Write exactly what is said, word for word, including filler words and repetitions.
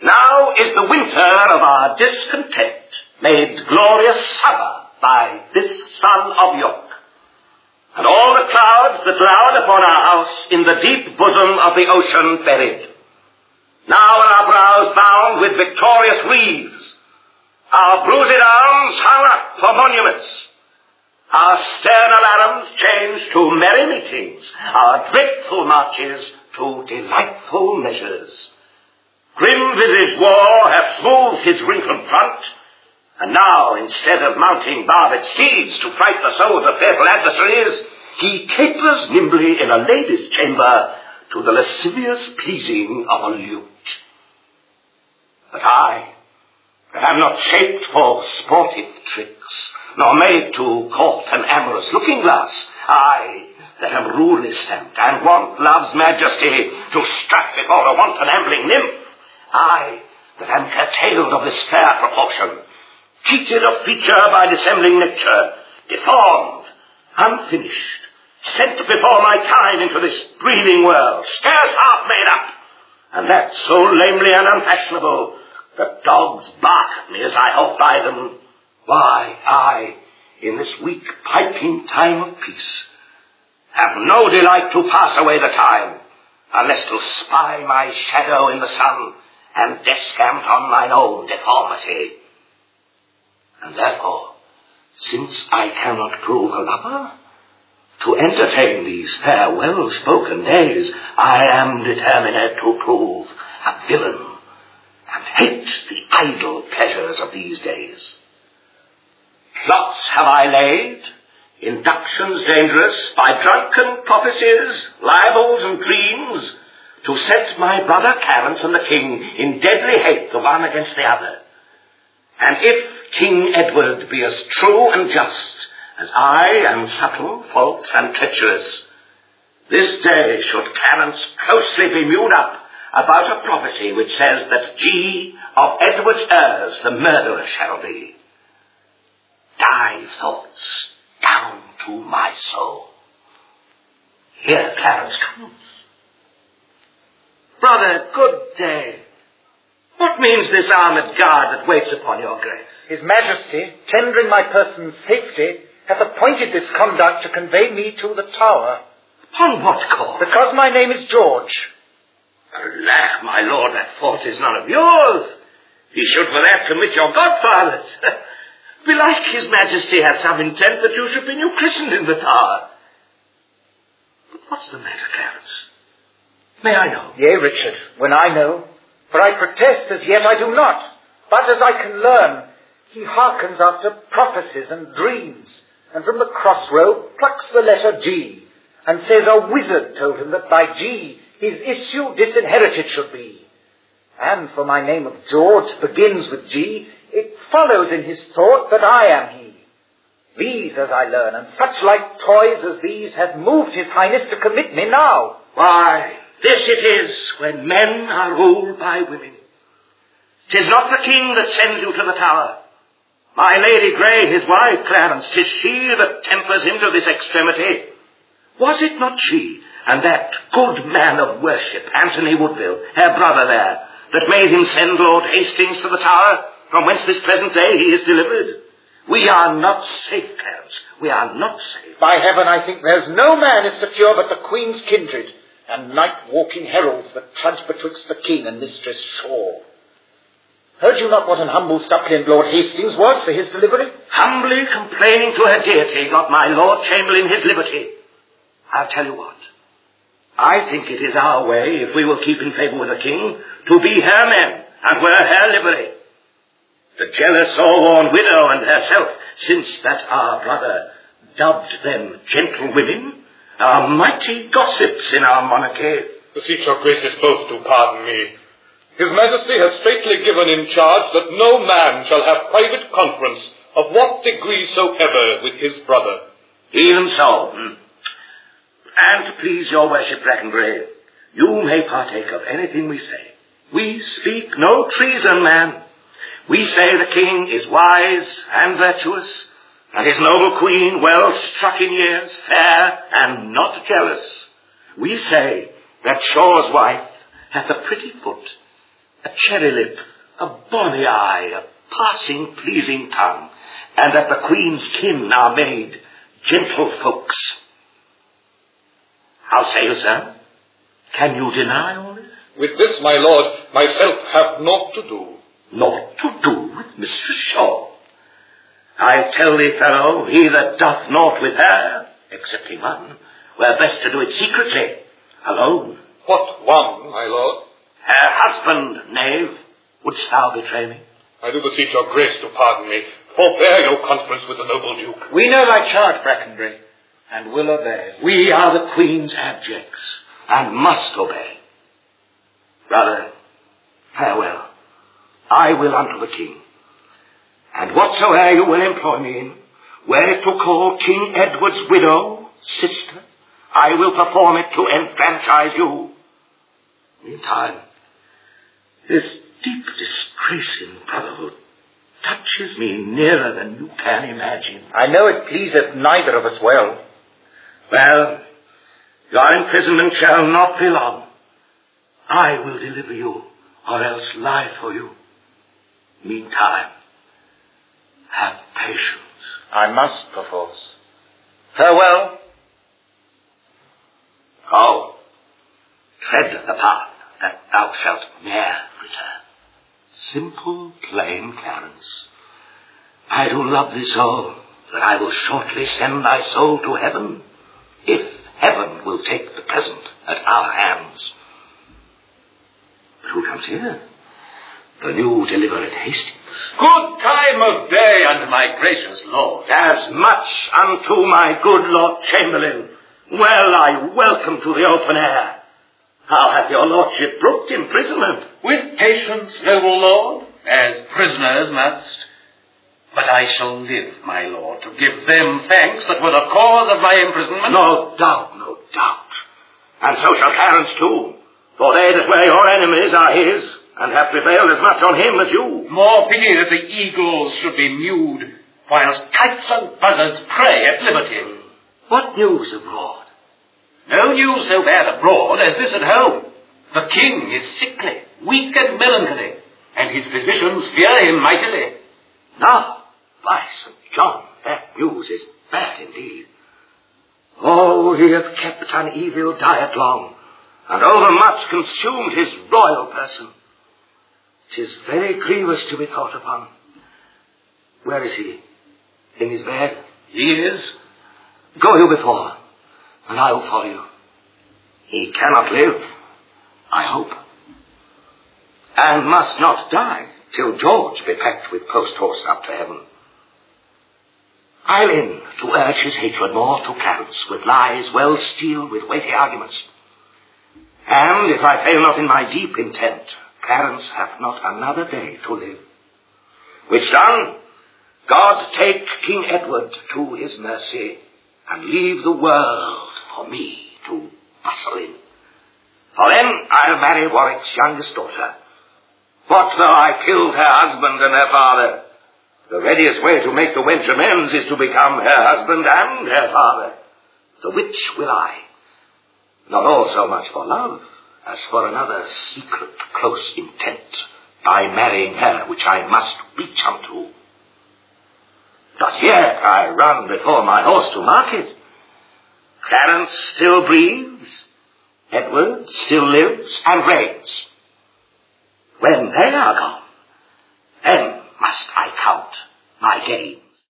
Now is the winter of our discontent made glorious summer by this sun of York, and all the clouds that lowered upon our house in the deep bosom of the ocean buried. Now are our brows bound with victorious wreaths, our bruised arms hung up for monuments, our stern alarums changed to merry meetings, our dreadful marches to delightful measures. Grim-visaged war hath smoothed his wrinkled front, and now, instead of mounting barbed steeds to fright the souls of fearful adversaries, he capers nimbly in a lady's chamber to the lascivious pleasing of a lute. But I, that am not shaped for sportive tricks, nor made to court an amorous looking-glass, I, that am rudely stamped, and want love's majesty to strut before a wanton ambling nymph, I, that am curtailed of this fair proportion, cheated of feature by dissembling nature, deformed, unfinished, sent before my time into this breathing world, scarce half made up, and that so lamely and unfashionable that dogs bark at me as I halt by them. Why, I, in this weak piping time of peace, have no delight to pass away the time, unless to spy my shadow in the sun, and descant on mine own deformity. And therefore, since I cannot prove a lover, to entertain these fair well-spoken days, I am determined to prove a villain, and hate the idle pleasures of these days. Plots have I laid, inductions dangerous, by drunken prophecies, libels, and dreams, to set my brother Clarence and the king in deadly hate the one against the other. And if King Edward be as true and just as I am subtle, false, and treacherous, this day should Clarence closely be mewed up about a prophecy which says that G of Edward's heirs the murderer shall be. Die thoughts down to my soul. Here Clarence comes. Brother, good day. What means this armoured guard that waits upon your grace? His Majesty, tendering my person's safety, hath appointed this conduct to convey me to the Tower. Upon what cause? Because my name is George. Alack, my lord, that fault is none of yours. He should for that commit your godfathers. Belike his Majesty has some intent that you should be new christened in the Tower. But what's the matter, Clarence? May I know? Yea, Richard, when I know. For I protest as yet I do not. But as I can learn, he hearkens after prophecies and dreams, and from the crossroad plucks the letter G, and says a wizard told him that by G his issue disinherited should be. And for my name of George begins with G, it follows in his thought that I am he. These, as I learn, and such like toys as these, have moved his highness to commit me now. Why, this it is when men are ruled by women. 'Tis not the king that sends you to the Tower. My Lady Grey, his wife, Clarence, 'tis she that tempers him to this extremity. Was it not she, and that good man of worship, Anthony Woodville, her brother there, that made him send Lord Hastings to the Tower, from whence this present day he is delivered? We are not safe, Clarence. We are not safe. By heaven, I think there's no man is secure but the Queen's kindred, and night-walking heralds that trudge betwixt the king and Mistress Shaw. Heard you not what an humble suppliant Lord Hastings was for his delivery? Humbly complaining to her deity, got my Lord Chamberlain his liberty. I'll tell you what. I think it is our way, if we will keep in favour with the king, to be her men and wear her livery. The jealous o'erworn widow and herself, since that our brother dubbed them gentlewomen, are mighty gossips in our monarchy. Beseech your graces both to pardon me. His Majesty has straitly given in charge that no man shall have private conference of what degree soever with his brother. Even so. Hmm. And to please your worship, Brackenbury, you may partake of anything we say. We speak no treason, man. We say the king is wise and virtuous, and his noble queen well struck in years, fair and not jealous. We say that Shaw's wife hath a pretty foot, a cherry lip, a bonny eye, a passing pleasing tongue, and that the Queen's kin are made gentle folks. How say you, sir? Can you deny all this? With this, my lord, myself have naught to do. Naught to do with Mistress Shaw? I tell thee, fellow, he that doth naught with her, excepting one, were best to do it secretly, alone. What one, my lord? Her husband, knave. Wouldst thou betray me? I do beseech your grace to pardon me. Forbear your conference with the noble duke. We know thy charge, Brackenbury, and will obey. We are the Queen's abjects, and must obey. Brother, farewell. I will unto the King. And whatsoe'er you will employ me in, were it to call King Edward's widow, sister, I will perform it to enfranchise you. Meantime, this deep disgrace in brotherhood touches me nearer than you can imagine. I know it pleaseth neither of us well. Well, your imprisonment shall not be long. I will deliver you, or else lie for you. Meantime, have patience. I must, perforce. Farewell. Go, tread the path that thou shalt ne'er return. Simple, plain Clarence, I do love thee so that I will shortly send thy soul to heaven, if heaven will take the present at our hands. But who comes here? The new deliverer at Hastings. Good time of day unto my gracious lord. As much unto my good Lord Chamberlain. Well, I welcome to the open air. How hath your lordship brooked imprisonment? With patience, noble lord, as prisoners must. But I shall live, my lord, to give them thanks that were the cause of my imprisonment. No doubt, no doubt. And so shall Clarence too. For they that were your enemies are his, and have prevailed as much on him as you. More pity that the eagles should be mewed, whilst kites and buzzards prey at liberty. What news abroad? No news so bad abroad as this at home. The king is sickly, weak and melancholy, and his physicians fear him mightily. Now, by Saint John, that news is bad indeed. Oh, he hath kept an evil diet long, and overmuch consumed his royal person. 'Tis very grievous to be thought upon. Where is he? In his bed? He is. Go you before, and I will follow you. He cannot live, I hope, and must not die till George be packed with post-horse up to heaven. I'll in to urge his hatred more to Clarence with lies well steeled with weighty arguments. And if I fail not in my deep intent, Clarence hath not another day to live. Which done, God take King Edward to his mercy, and leave the world for me to bustle in. For then I'll marry Warwick's youngest daughter. What though I killed her husband and her father? The readiest way to make the wench amends is to become her husband and her father. The which will I, not all so much for love, as for another secret close intent, by marrying her which I must reach unto. But yet I run before my horse to market. Clarence still breathes, Edward still lives and reigns. When they are gone, then must I count my gain.